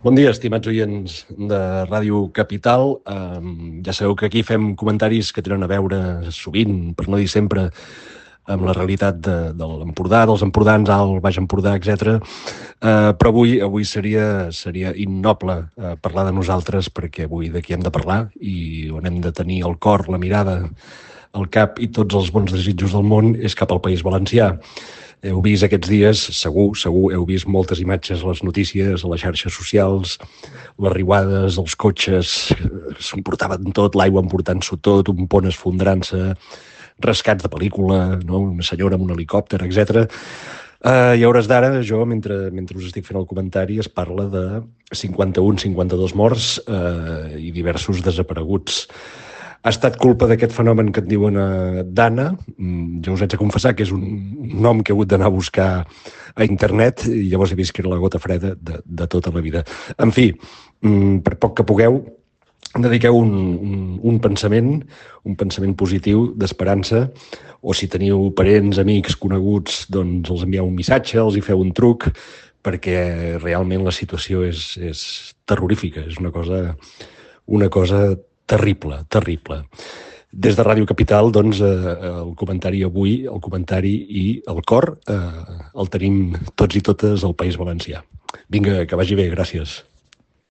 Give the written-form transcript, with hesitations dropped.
Bon dia, estimats oients de Ràdio Capital. Ja sabeu que aquí fem comentaris que tenen a veure sovint, per no dir sempre, amb la realitat de l'Empordà, dels empordans, Alt, Baix Empordà, etc. Però avui seria innoble parlar de nosaltres, perquè avui de qui hem de parlar i on hem de tenir el cor, la mirada, el cap i tots els bons desitjos del món és cap al País Valencià. Heu vist aquests dies, segur, heu vist moltes imatges a les notícies, a les xarxes socials, les riuades, els cotxes s'emportaven tot, l'aigua emportant-s'ho tot, un pont esfondrant-se, rescats de pel·lícula, no? Una senyora amb un helicòpter, etc. I a hores d'ara, jo, mentre us estic fent el comentari, es parla de 51-52 morts i diversos desapareguts. Ha estat culpa d'aquest fenomen que et diuen Dana. Jo us haig de confessar que és un nom que he hagut d'anar a buscar a internet i llavors he vist que era la gota freda de tota la vida. En fi, per poc que pugueu, dediqueu un pensament positiu, d'esperança, o si teniu parents, amics, coneguts, doncs els envieu un missatge, els hi feu un truc, perquè realment la situació és terrorífica, és una cosa terrible. Des de Ràdio Capital, doncs, el comentari avui, el comentari i el cor, el tenim tots i totes al País Valencià. Vinga, que vagi bé, gràcies.